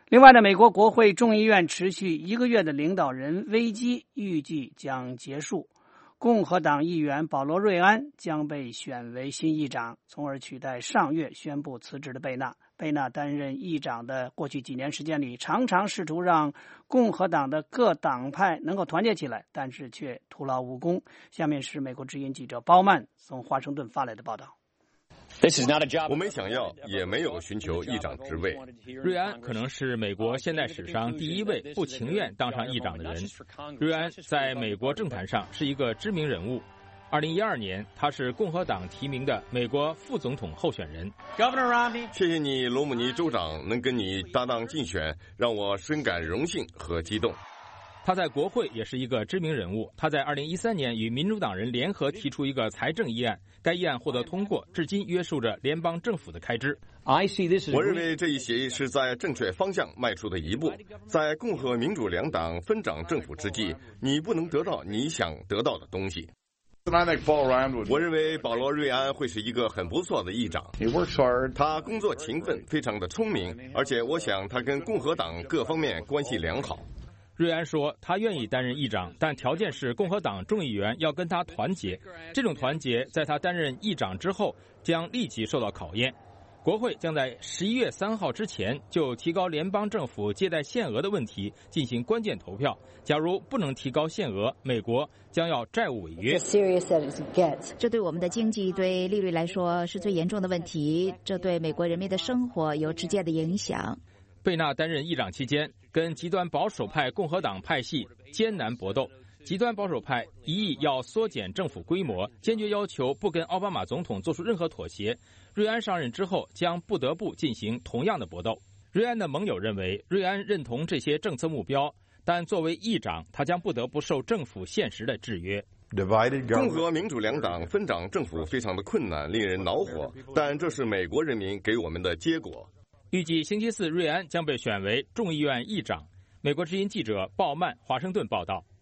另外呢，美国国会众议院持续一个月的领导人危机预计将结束，共和党议员保罗·瑞安将被选为新议长，从而取代上月宣布辞职的贝纳。贝纳担任议长的过去几年时间里，常常试图让共和党的各党派能够团结起来，但是却徒劳无功。下面是美国之音记者包曼从华盛顿发来的报道。 我没想要，也没有寻求议长职位。 瑞安可能是美国现代史上第一位不情愿当上议长的人。瑞安在美国政坛上是一个知名人物。二零一二年，他是共和党提名的美国副总统候选人。 谢谢你，罗姆尼州长，能跟你搭档竞选，让我深感荣幸和激动。 他在国会也是一个知名人物。他在二零一三年与民主党人联合提出一个财政议案，该议案获得通过，至今约束着联邦政府的开支。 我认为这一协议是在正确方向迈出的一步。在共和民主两党分掌政府之际，你不能得到你想得到的东西。我认为保罗·瑞安会是一个很不错的议长。他工作勤奋，非常的聪明，而且我想他跟共和党各方面关系良好。 瑞安说，他愿意担任议长，但条件是共和党众议员要跟他团结。这种团结在他担任议长之后将立即受到考验。国会将在十一月三号之前就提高联邦政府借贷限额的问题进行关键投票。假如不能提高限额，美国将要债务违约。 这对我们的经济、对利率来说是最严重的问题，这对美国人民的生活有直接的影响。 贝纳担任议长期间，跟极端保守派共和党派系艰难搏斗。极端保守派一意要缩减政府规模，坚决要求不跟奥巴马总统做出任何妥协。瑞安上任之后将不得不进行同样的搏斗。瑞安的盟友认为，瑞安认同这些政策目标，但作为议长，他将不得不受政府现实的制约。 共和民主两党分掌政府非常的困难，令人恼火，但这是美国人民给我们的结果。 预计星期四，瑞安将被选为众议院议长。美国之音记者鲍曼华盛顿报道。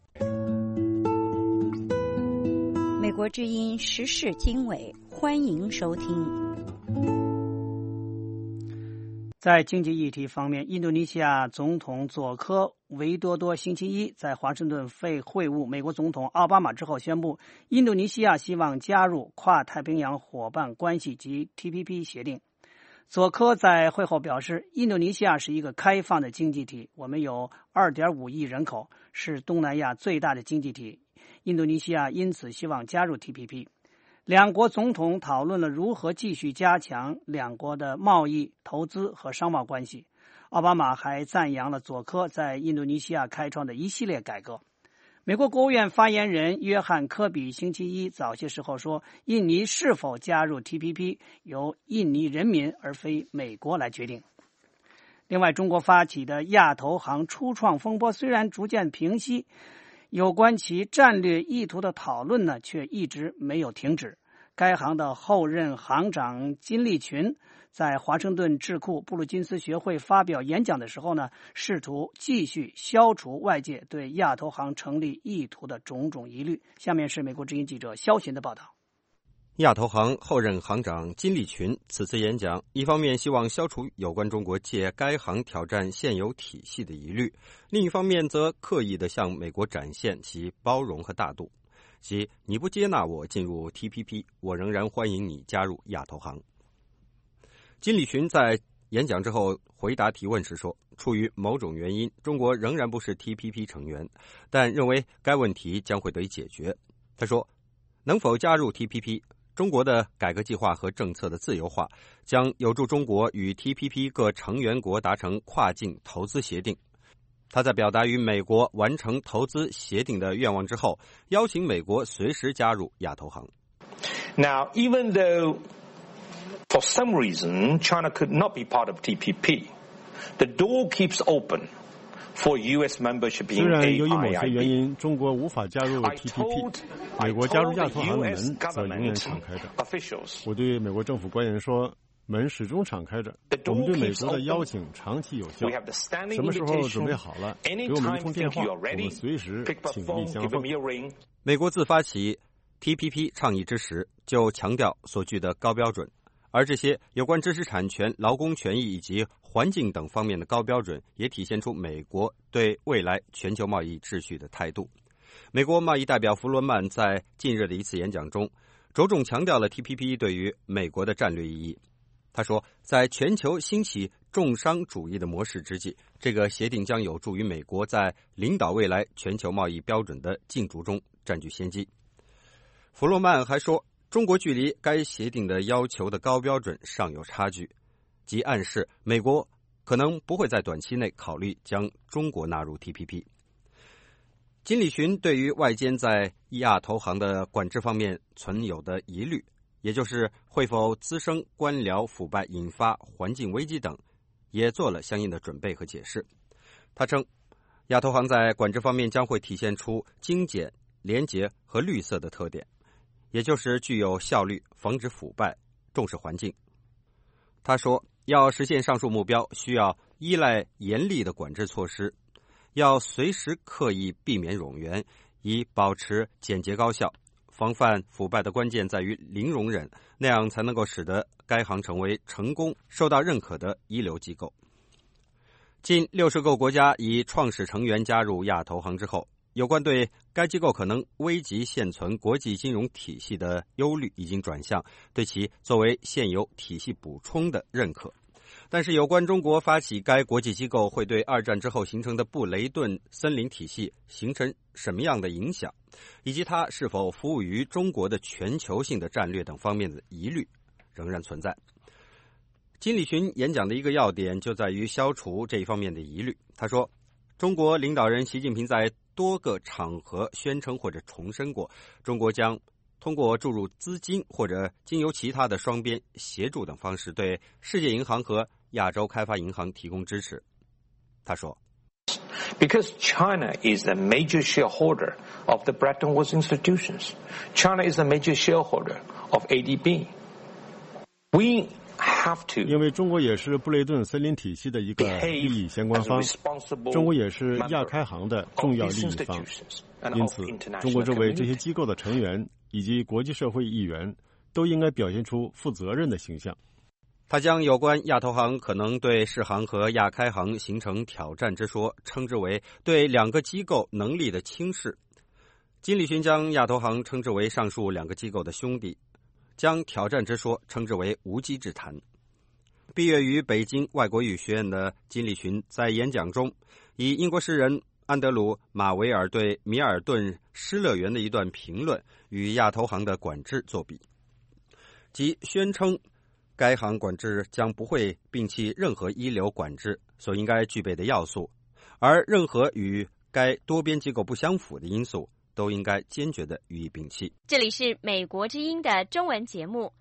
美国之音时事经纬，欢迎收听。 在经济议题方面，印度尼西亚总统佐科维多多星期一在华盛顿会会晤美国总统奥巴马之后宣布，印度尼西亚希望加入跨太平洋伙伴关系及 T P P 协定。佐科在会后表示，印度尼西亚是一个开放的经济体，我们有 二点五亿人口，是东南亚最大的经济体。印度尼西亚因此希望加入 T P P。 两国总统讨论了如何继续加强两国的贸易、投资和商贸关系。奥巴马还赞扬了佐科在印度尼西亚开创的一系列改革。美国国务院发言人约翰·科比星期一早些时候说，印尼是否加入 T P P 由印尼人民而非美国来决定。另外，中国发起的亚投行初创风波虽然逐渐平息，有关其战略意图的讨论呢，却一直没有停止。该行的后任行长金立群在华盛顿智库布鲁金斯学会发表演讲的时候呢，试图继续消除外界对亚投行成立意图的种种疑虑。下面是美国之音记者肖琴的报道。 亚投行后任行长金立群此次演讲，一方面希望消除有关中国借该行挑战现有体系的疑虑，另一方面则刻意地向美国展现其包容和大度，即你不接纳我进入 T P P， 我仍然欢迎你加入亚投行。金立群在演讲之后回答提问时说，出于某种原因，中国仍然不是 T P P 成员，但认为该问题将会得以解决。他说，能否加入 T P P，中国的改革计划和政策的自由化将有助中国与 T P P 各成员国达成跨境投资协定。他在表达与美国完成投资协定的愿望之后，邀请美国随时加入亚投行。 Now, even though for some reason China could not be part of T P P, the door keeps open for U S membership in A I I B。 虽然由于某些原因，中国无法加入 T P P， 美国加入亚投行的门则永远敞开着。我对美国政府官员说，门始终敞开着，我们对美国的邀请长期有效。什么时候准备好了，给我们一通电话，我们随时请力相奉。 美国自发起 T P P 倡议之时，就强调所具的高标准，而这些有关知识产权、劳工权益以及环境等方面的高标准，也体现出美国对未来全球贸易秩序的态度。美国贸易代表弗罗曼在近日的一次演讲中，着重强调了 T P P 对于美国的战略意义。他说，在全球兴起重商主义的模式之际，这个协定将有助于美国在领导未来全球贸易标准的竞逐中占据先机。弗洛曼还说，中国距离该协定的要求的高标准尚有差距，即暗示美国可能不会在短期内考虑将中国纳入 T P P。 金理群对于外间在亚投行的管制方面存有的疑虑，也就是会否滋生官僚腐败引发环境危机等，也做了相应的准备和解释。他称，亚投行在管制方面将会体现出精简、廉洁和绿色的特点，也就是具有效率、防止腐败、重视环境。他说，要实现上述目标，需要依赖严厉的管制措施，要随时刻意避免冗员，以保持简洁高效。防范腐败的关键在于零容忍，那样才能够使得该行成为成功、受到认可的一流机构。近六十个国家以创始成员加入亚投行之后，有关对该机构可能危及现存国际金融体系的忧虑已经转向对其作为现有体系补充的认可。但是有关中国发起该国际机构会对二战之后形成的布雷顿森林体系形成什么样的影响，以及它是否服务于中国的全球性的战略等方面的疑虑仍然存在。金理群演讲的一个要点就在于消除这一方面的疑虑。他说，中国领导人习近平在多个场合宣称或者重申过，中国将通过注入资金或者经由其他的双边协助等方式对世界银行和亚洲开发银行提供支持。他说， Because China is a major shareholder of the Bretton Woods institutions. China is a major shareholder of A D B. We have to 因为中国也是布雷顿森林体系的一个利益相关方，中国也是亚开行的重要利益方，因此中国周围这些机构的成员以及国际社会议员都应该表现出负责任的形象。 他将有关亚投行可能对世行和亚开行形成挑战之说称之为对两个机构能力的轻视。金理群将亚投行称之为上述两个机构的兄弟，将挑战之说称之为无稽之谈。毕业于北京外国语学院的金理群在演讲中以英国诗人安德鲁·马维尔对米尔顿诗乐园的一段评论与亚投行的管制作比，即宣称该行管制将不会摒弃任何一流管制所应该具备的要素，而任何与该多边机构不相符的因素都应该坚决地予以摒弃。 这里是美国之音的中文节目。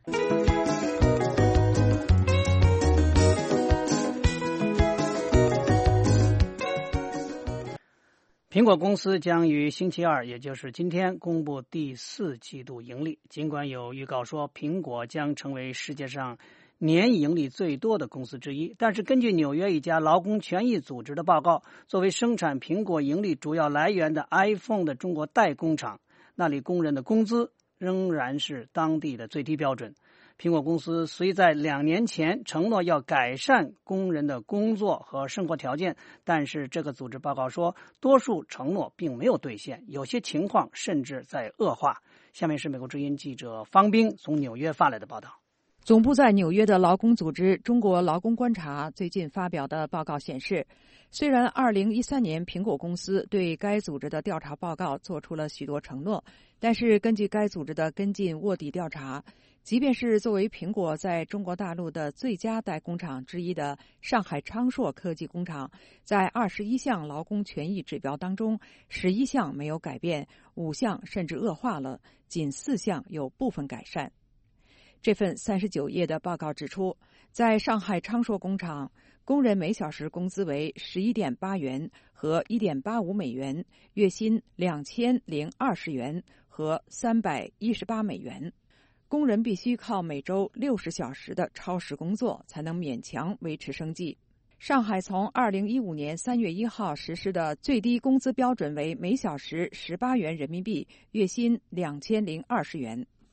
苹果公司将于星期二，也就是今天公布第四季度盈利。尽管有预告说苹果将成为世界上年盈利最多的公司之一，但是根据纽约一家劳工权益组织的报告，作为生产苹果盈利主要来源的 iPhone 的中国代工厂，那里工人的工资仍然是当地的最低标准。苹果公司虽在两年前承诺要改善工人的工作和生活条件，但是这个组织报告说，多数承诺并没有兑现，有些情况甚至在恶化。下面是美国之音记者方冰从纽约发来的报道。 总部在纽约的劳工组织中国劳工观察最近发表的报告显示，虽然二零一三年苹果公司对该组织的调查报告做出了许多承诺，但是根据该组织的跟进卧底调查，即便是作为苹果在中国大陆的最佳代工厂之一的上海昌硕科技工厂，在二十一项劳工权益指标当中，十一项没有改变，五项甚至恶化了，仅四项有部分改善。这份三十九页的报告指出，在上海昌硕工厂，工人每小时工资为十一点八元和一点八五美元，月薪两千零二十元和三百一十八美元。工人必须靠每周六十小时的超时工作才能勉强维持生计。上海从二零一五年三月一号实施的最低工资标准为每小时十八元人民币，月薪两千零二十元。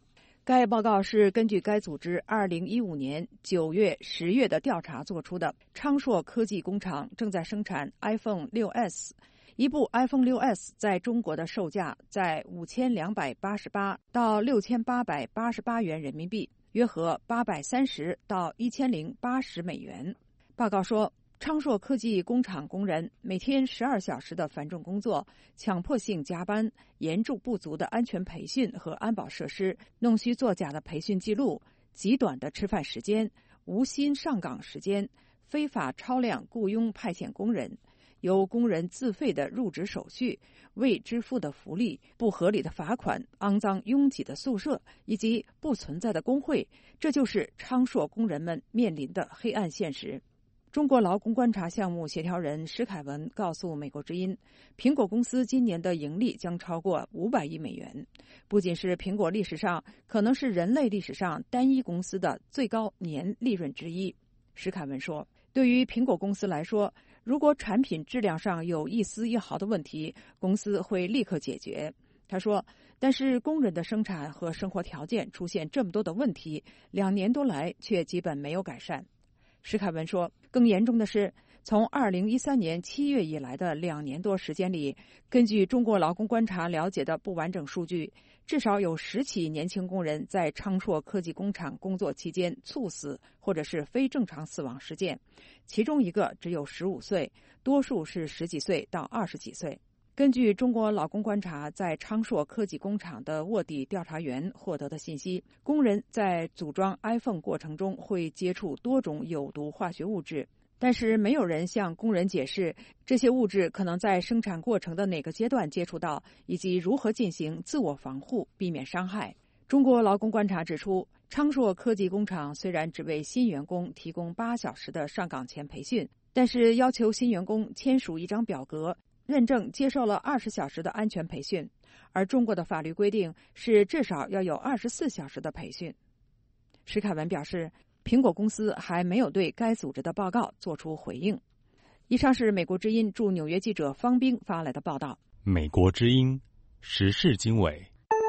该报告是根据该组织二零一五年九月、十月的调查做出的。昌硕科技工厂正在生产 iPhone 六 S， 一部 iPhone 六 S 在中国的售价在五千两百八十八到六千八百八十八元人民币，约合八百三十到一千零八十美元。报告说，昌硕科技工厂工人每天十二小时的繁重工作、强迫性加班、严重不足的安全培训和安保设施、弄虚作假的培训记录、极短的吃饭时间、无薪上岗时间、非法超量雇佣派遣工人、由工人自费的入职手续、未支付的福利、不合理的罚款、肮脏拥挤的宿舍以及不存在的工会，这就是昌硕工人们面临的黑暗现实。中国劳工观察项目协调人石凯文告诉美国之音，苹果公司今年的盈利将超过五百亿美元，不仅是苹果历史上，可能是人类历史上单一公司的最高年利润之一。石凯文说，对于苹果公司来说，如果产品质量上有一丝一毫的问题，公司会立刻解决。他说，但是工人的生产和生活条件出现这么多的问题，两年多来却基本没有改善。石凯文说，更严重的是，从二零一三年七月以来的两年多时间里，根据中国劳工观察了解的不完整数据，至少有十起年轻工人在昌硕科技工厂工作期间猝死或者是非正常死亡事件，其中一个只有十五岁，多数是十几岁到二十几岁。根据中国劳工观察在昌硕科技工厂的卧底调查员获得的信息，工人在组装 iPhone 过程中会接触多种有毒化学物质，但是没有人向工人解释这些物质可能在生产过程的哪个阶段接触到，以及如何进行自我防护，避免伤害。中国劳工观察指出，昌硕科技工厂虽然只为新员工提供八小时的上岗前培训，但是要求新员工签署一张表格，认证接受了二十小时的安全培训，而中国的法律规定是至少要有二十四小时的培训。石凯文表示，苹果公司还没有对该组织的报告做出回应。以上是美国之音驻纽约记者方冰发来的报道。 美国之音时事经纬。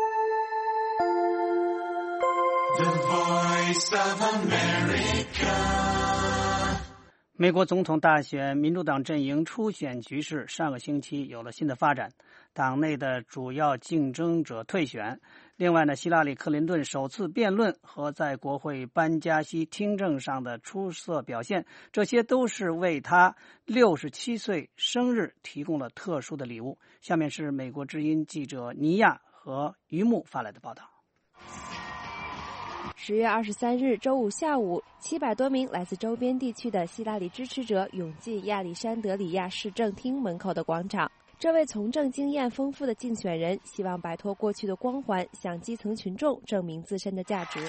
The Voice of America。 美国总统大选，民主党阵营初选局势上个星期有了新的发展，党内的主要竞争者退选。另外呢，希拉里·克林顿首次辩论和在国会班加西听证上的出色表现，这些都是为他六十七岁生日提供了特殊的礼物。下面是美国之音记者尼亚和于木发来的报道。 十月二十三日周五下午，七百多名来自周边地区的希拉里支持者涌进亚历山德里亚市政厅门口的广场。这位从政经验丰富的竞选人希望摆脱过去的光环，向基层群众证明自身的价值。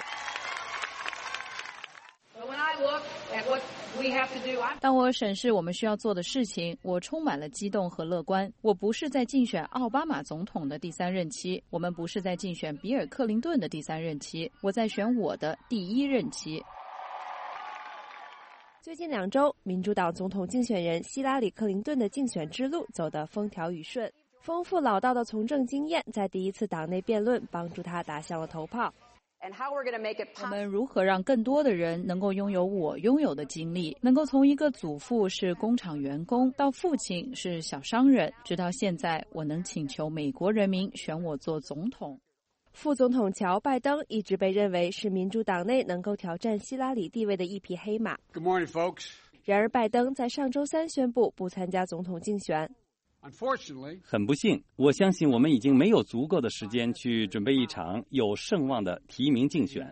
当我审视我们需要做的事情，我充满了激动和乐观。我不是在竞选奥巴马总统的第三任期，我们不是在竞选比尔·克林顿的第三任期，我在选我的第一任期。 最近两周，民主党总统竞选人希拉里·克林顿的竞选之路走得风调雨顺，丰富老道的从政经验在第一次党内辩论帮助他打响了头炮。 我们如何让更多的人能够拥有我拥有的经历，能够从一个祖父是工厂员工到父亲是小商人，直到现在我能请求美国人民选我做总统。 副总统乔·拜登一直被认为是民主党内能够挑战希拉里地位的一匹黑马。 Good morning, folks. 然而，拜登在上周三宣布不参加总统竞选。 很不幸，我相信我们已经没有足够的时间去准备一场有声望的提名竞选。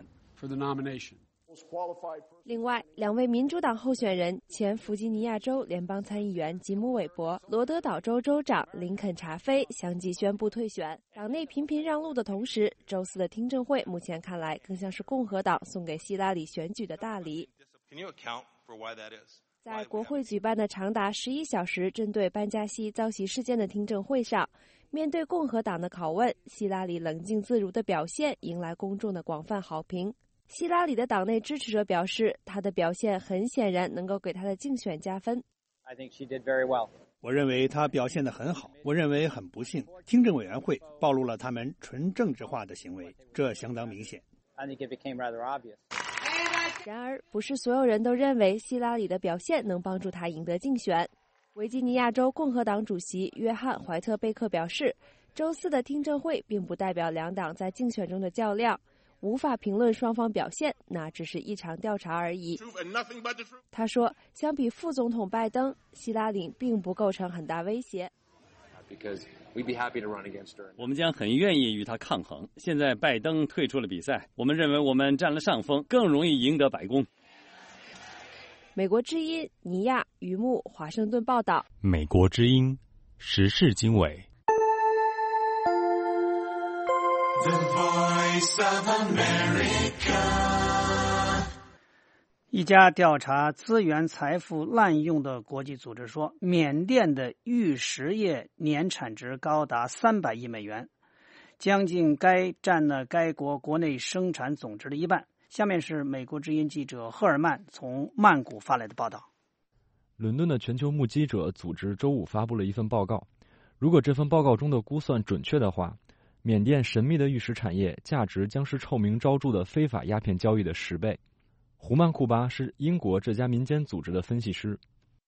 另外，两位民主党候选人，前弗吉尼亚州联邦参议员吉姆·韦伯、罗德岛州州长林肯·查菲相继宣布退选。党内频频让路的同时，周四的听证会目前看来更像是共和党送给希拉里选举的大礼。在国会举办的长达十一小时针对班加西遭袭事件的听证会上，面对共和党的拷问，希拉里冷静自如的表现迎来公众的广泛好评。希拉里的党内支持者表示，她的表现很显然能够给她的竞选加分。 I think she did very well. 我认为她表现得很好。我认为很不幸，听证委员会暴露了他们纯政治化的行为，这相当明显。 I think it became rather obvious. 然而，不是所有人都认为希拉里的表现能帮助他赢得竞选。维吉尼亚州共和党主席约翰·怀特贝克表示，周四的听证会并不代表两党在竞选中的较量，无法评论双方表现，那只是一场调查而已。他说，相比副总统拜登，希拉里并不构成很大威胁。 我们将很愿意与他抗衡。现在拜登退出了比赛，我们认为我们占了上风，更容易赢得白宫。 美国之音尼亚于木华盛顿报道。 美国之音时事经纬。 The Voice of America。 一家调查资源财富滥用的国际组织说，缅甸的玉石业年产值高达三百亿美元，将近该占了该国国内生产总值的一半。下面是美国之音记者赫尔曼从曼谷发来的报道。 伦敦的全球目击者组织周五发布了一份报告，如果这份报告中的估算准确的话，缅甸神秘的玉石产业价值将是臭名昭著的非法鸦片交易的十倍。胡曼库巴是英国这家民间组织的分析师。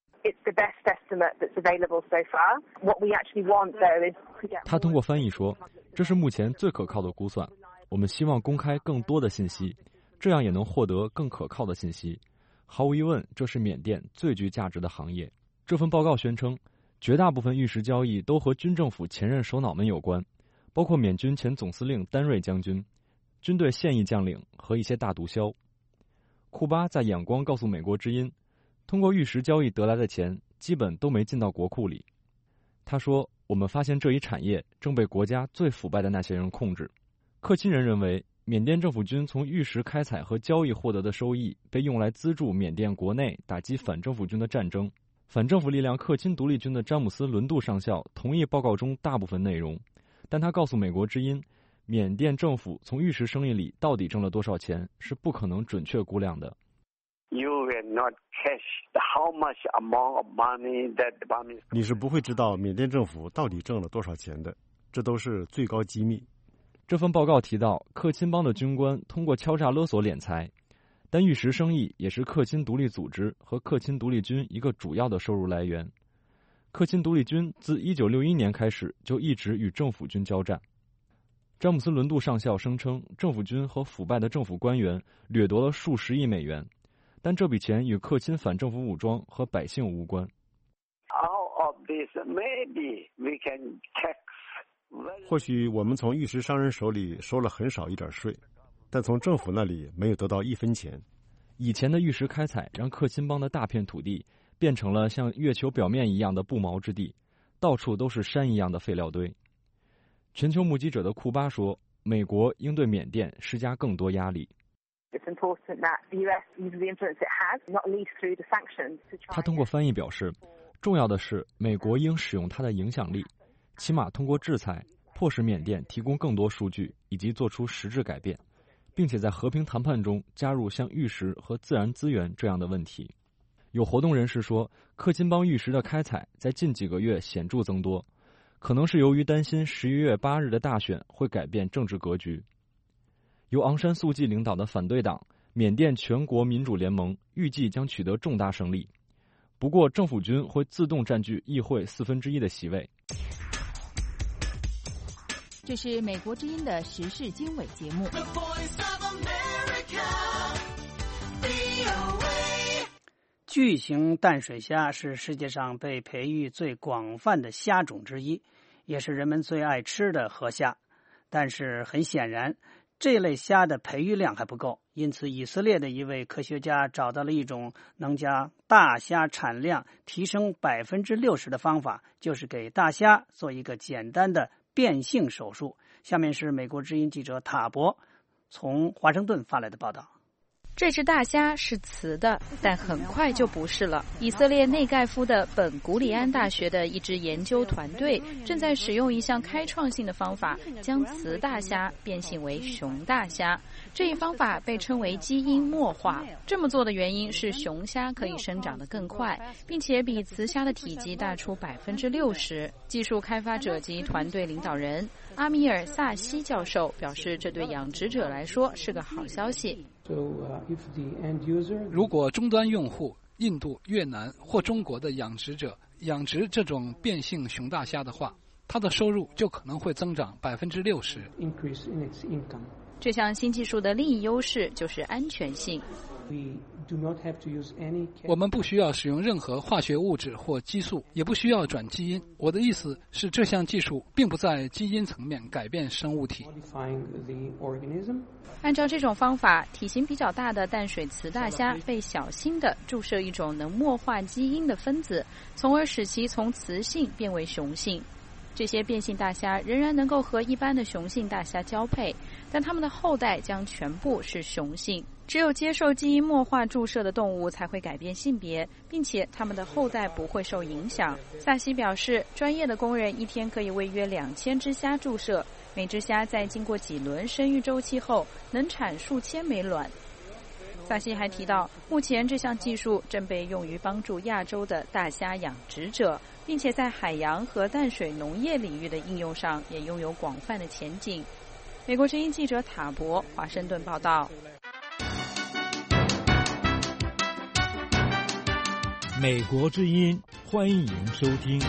他通过翻译说，这是目前最可靠的估算，我们希望公开更多的信息，这样也能获得更可靠的信息。毫无疑问，这是缅甸最具价值的行业。这份报告宣称，绝大部分玉石交易都和军政府前任首脑们有关，包括缅军前总司令丹瑞将军、军队现役将领和一些大毒枭。库巴在眼光告诉美国之音，通过玉石交易得来的钱基本都没进到国库里。他说，我们发现这一产业正被国家最腐败的那些人控制。克钦人认为，缅甸政府军从玉石开采和交易获得的收益被用来资助缅甸国内打击反政府军的战争。反政府力量克钦独立军的詹姆斯·伦杜上校同意报告中大部分内容，但他告诉美国之音，缅甸政府从玉石生意里到底挣了多少钱是不可能准确估量的。 你是不会知道缅甸政府到底挣了多少钱的，这都是最高机密。 这份报告提到，克钦邦的军官通过敲诈勒索敛财，但玉石生意也是克钦独立组织和克钦独立军一个主要的收入来源。克钦独立军自一九六一年开始就一直与政府军交战。詹姆斯·伦杜上校声称，政府军和腐败的政府官员掠夺了数十亿美元，但这笔钱与克钦反政府武装和百姓无关。 或许我们从玉石商人手里收了很少一点税，但从政府那里没有得到一分钱。 以前的玉石开采让克钦邦的大片土地变成了像月球表面一样的不毛之地，到处都是山一样的废料堆。全球目击者的库巴说，美国应对缅甸施加更多压力。他通过翻译表示，重要的是美国应使用它的影响力，起码通过制裁迫使缅甸提供更多数据以及做出实质改变，并且在和平谈判中加入像玉石和自然资源这样的问题。有活动人士说，克钦邦玉石的开采在近几个月显著增多，可能是由于担心十一月八日的大选会改变政治格局。由昂山素季领导的反对党缅甸全国民主联盟预计将取得重大胜利，不过政府军会自动占据议会四分之一的席位。 这是美国之音的时事经纬节目。 巨型淡水虾是世界上被培育最广泛的虾种之一，也是人们最爱吃的河虾。但是很显然，这类虾的培育量还不够，因此以色列的一位科学家找到了一种能将大虾产量提升百分之六十的方法，就是给大虾做一个简单的变性手术。下面是美国之音记者塔博从华盛顿发来的报道。 这只大虾是雌的，但很快就不是了。以色列内盖夫的本古里安大学的一支研究团队正在使用一项开创性的方法，将雌大虾变性为雄大虾。这一方法被称为基因墨化。这么做的原因是雄虾可以生长得更快，并且比雌虾的体积大出百分之六十。技术开发者及团队领导人阿米尔·萨西教授表示，这对养殖者来说是个好消息。 如果终端用户印度、越南或中国的养殖者养殖这种变性雄大虾的话，他的收入就可能会增长百分之六十。 这项新技术的另一优势就是安全性。 我们不需要使用任何化学物质或激素，也不需要转基因。我的意思是，这项技术并不在基因层面改变生物体。 按照这种方法，体型比较大的淡水雌大虾被小心地注射一种能墨化基因的分子，从而使其从雌性变为雄性。这些变性大虾仍然能够和一般的雄性大虾交配，但它们的后代将全部是雄性。只有接受基因墨化注射的动物才会改变性别，并且它们的后代不会受影响。萨西表示，专业的工人一天可以为约两千只虾注射，每只虾在经过几轮生育周期后能产数千枚卵。萨西还提到，目前这项技术正被用于帮助亚洲的大虾养殖者，并且在海洋和淡水农业领域的应用上也拥有广泛的前景。美国之音记者塔博华盛顿报道。 美国之音，欢迎收听。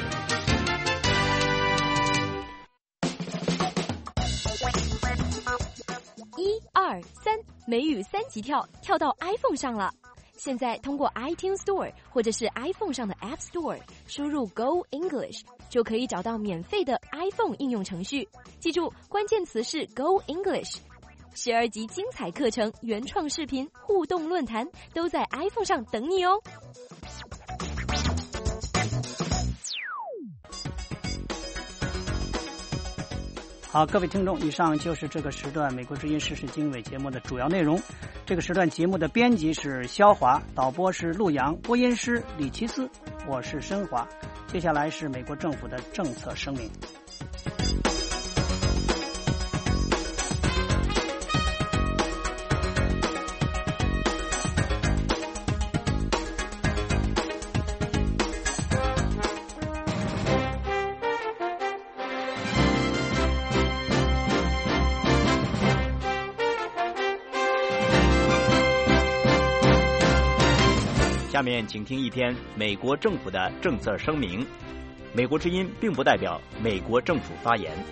一二三，美语三级跳，跳到 iPhone 上了。现在通过 iTunes Store 或者是 iPhone 上的 App Store 输入 Go English， 就可以找到免费的 iPhone 应用程序。记住，关键词是 Go English。十二集精彩课程、原创视频、互动论坛都在 iPhone 上等你哦。 好，各位听众，以上就是这个时段美国之音时事经纬节目的主要内容。这个时段节目的编辑是肖华，导播是陆阳，播音师李奇思，我是申华。接下来是美国政府的政策声明。 下面请听一篇美国政府的政策声明。美国之音并不代表美国政府发言。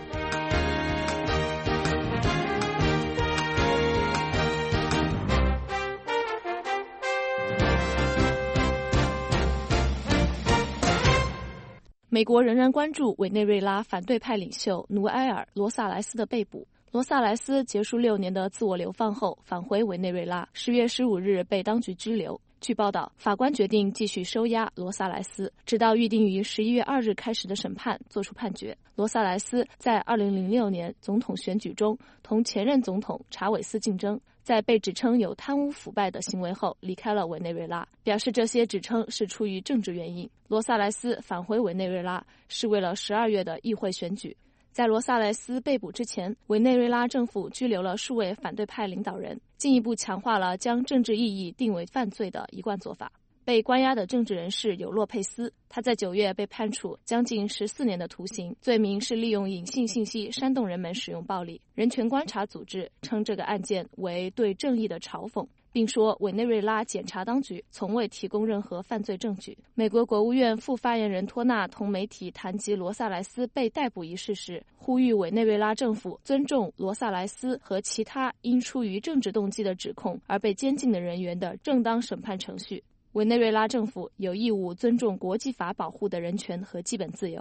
美国仍然关注委内瑞拉反对派领袖努埃尔·罗萨莱斯的被捕。罗萨莱斯结束六年的自我流放后返回委内瑞拉，十月十五日被当局拘留。据报道，法官决定继续收押罗萨莱斯，直到预定于十一月二日开始的审判作出判决。罗萨莱斯在二零零六年总统选举中同前任总统查韦斯竞争，在被指称有贪污腐败的行为后离开了委内瑞拉，表示这些指称是出于政治原因。罗萨莱斯返回委内瑞拉是为了十二月的议会选举。在罗萨莱斯被捕之前，委内瑞拉政府拘留了数位反对派领导人，进一步强化了将政治异议定为犯罪的一贯做法。被关押的政治人士有洛佩斯，他在九月被判处将近十四年的徒刑，罪名是利用隐性信息煽动人们使用暴力。人权观察组织称这个案件为对正义的嘲讽，并说委内瑞拉检察当局从未提供任何犯罪证据。美国国务院副发言人托纳同媒体谈及罗萨莱斯被逮捕一事时，呼吁委内瑞拉政府尊重罗萨莱斯和其他因出于政治动机的指控而被监禁的人员的正当审判程序。委内瑞拉政府有义务尊重国际法保护的人权和基本自由。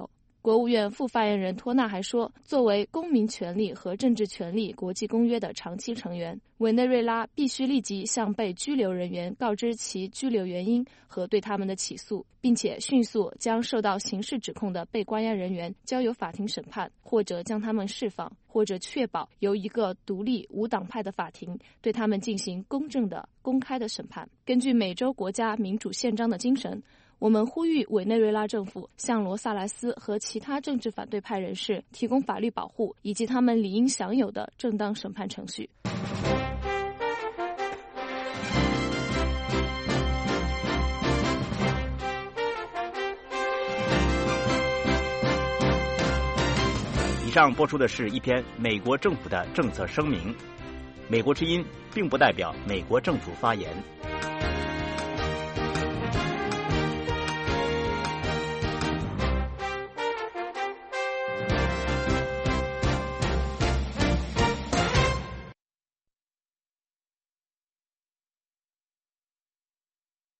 国务院副发言人托纳还说，作为公民权利和政治权利国际公约的长期成员，委内瑞拉必须立即向被拘留人员告知其拘留原因和对他们的起诉，并且迅速将受到刑事指控的被关押人员交由法庭审判，或者将他们释放，或者确保由一个独立无党派的法庭对他们进行公正的、公开的审判。根据美洲国家民主宪章的精神，我们呼吁委内瑞拉政府向罗萨莱斯和其他政治反对派人士提供法律保护，以及他们理应享有的正当审判程序。 以上播出的是一篇美国政府的政策声明。美国之音并不代表美国政府发言。